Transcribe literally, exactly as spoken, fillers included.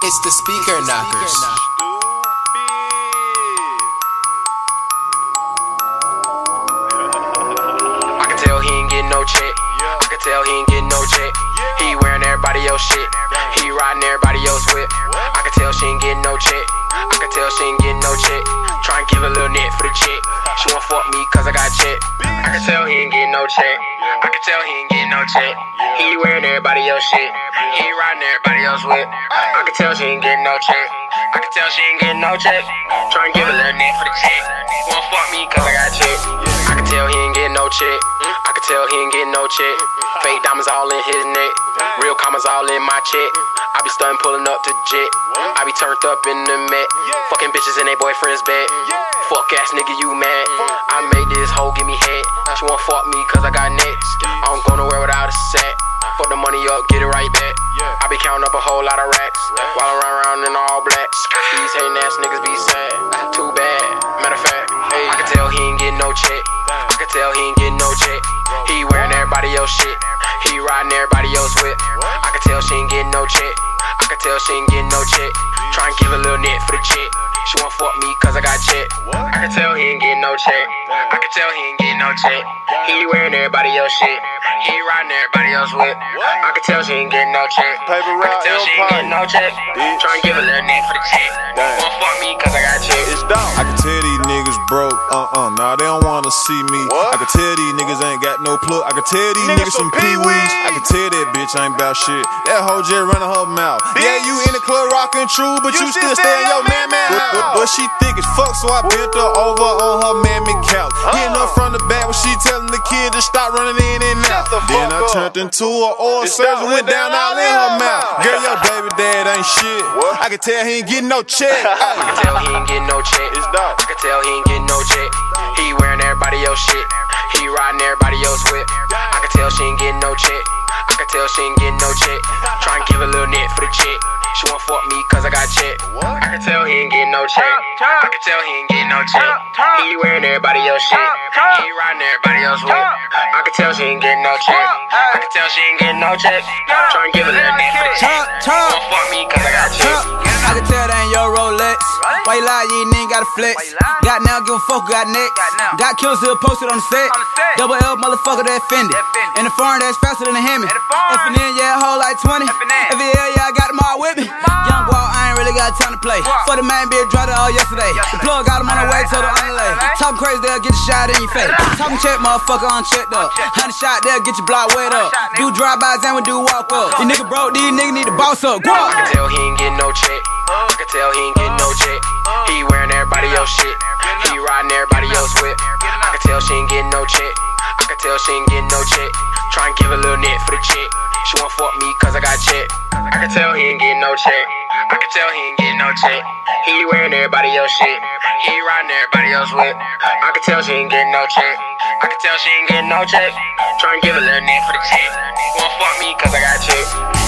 It's the speaker knockers. I can tell he ain't getting no check. I can tell he ain't getting no check. He wearing everybody else shit. He riding everybody else whip. I can tell she ain't getting no check. I can tell she ain't getting no check. Try and give a little net for the chick. She won't fuck me cause I got check. I can tell he ain't getting no check. I can tell he ain't getting no check. He wearing everybody else shit. He riding everybody else whip. I can tell she ain't getting no check. I can tell she ain't getting no check. Try and give a little net for the chick. Won't fuck me cause I got check. I can tell he ain't getting no check. I can tell he ain't getting no check. Fake diamonds all in his neck. Real commas all in my check. I be stunning pulling up to jet. I be turned up in the Met. Fucking bitches in they boyfriend's bed. Fuck ass nigga, you mad? I made this hoe give me head. She won't fuck me cause I got next. I don't go nowhere without a set. Fuck the money up, get it right back. I be counting up a whole lot of racks while I run around in all black. These hating ass niggas be sad. Too bad. Matter of fact, hey, I can tell he ain't getting no check. I can tell he ain't getting no check. He wearing everybody else shit. He riding everybody else whip. I can tell she ain't getting no check. I can tell she ain't getting no check. Try and give a little net for the chick. She won't fuck me cause I got check. I can tell he ain't getting no check. I can tell he ain't getting no check. He wearing everybody else shit. He riding everybody else whip. I can tell she ain't getting no check. I can tell she ain't getting no check. Try and give a little net for the chick. Won't fuck me cause I got check. I can tell these niggas broke, uh-uh, nah, they don't wanna see me. I can tell these niggas ain't got no plug. I can tell these niggas, niggas some pee-wees. I can tell that bitch ain't bout shit. That hoe just running her mouth. Bitch. Yeah, you in the club rockin' true, but you, you still stay in your man man house. But, but she thick as fuck, so I bent her over on her mammy couch. Uh. Hitting her from the back when she telling the kid to stop running in and out. The then I turned up. into her oil surgeon, went down all in her mouth. Girl, your baby dad ain't shit. What? I can tell he ain't getting no check. I can tell he ain't getting no check. I can tell he ain't getting no check. He wearing everybody else shit. He riding everybody else whip. I can tell she ain't getting no check. I can tell she ain't getting no check. Try and give a little net for the chick. She won't fuck me cause I got check. I can tell he ain't getting no check. I can tell he ain't getting no check. He wearing everybody else shit. He riding everybody else whip. I can tell she ain't getting no check. I can tell she ain't getting no check. Try and give a little net for the chick. She won't fuck me cause I got check. I can tell that ain't your Rolex. Why you lie, you ain't even got a flex. Got now, give a fuck, got next. Got kills still posted on the set. Double L motherfucker that offended. In the foreign that's faster than a Hemi. F N N, yeah, a whole like twenty. F L, yeah, I got them all with me. Young boy, I ain't really got time to play. For the main bitch, dropped it all yesterday. The plug got him on the way to the underlay. Talking crazy, they'll get a shot in your face. Talking check, motherfucker, unchecked up. Hundred shot, they'll get your block wet up. Do drive-bys and we do walk up. These niggas broke, these niggas need to boss up. Go up. I can tell he ain't getting no check. I can tell he ain't getting no check. He wearing everybody else shit. He riding everybody else whip. I can tell she ain't getting no check. I can tell she ain't getting no check. Try and give a little net for the chick. She won't fuck me cause I got check. I can tell he ain't getting no check. I can tell he ain't getting no check. He wearing everybody else shit. He riding everybody else whip. I can tell she ain't getting no check. I can tell she ain't getting no check. Try and give a little net for the chick. Won't fuck me cause I got check.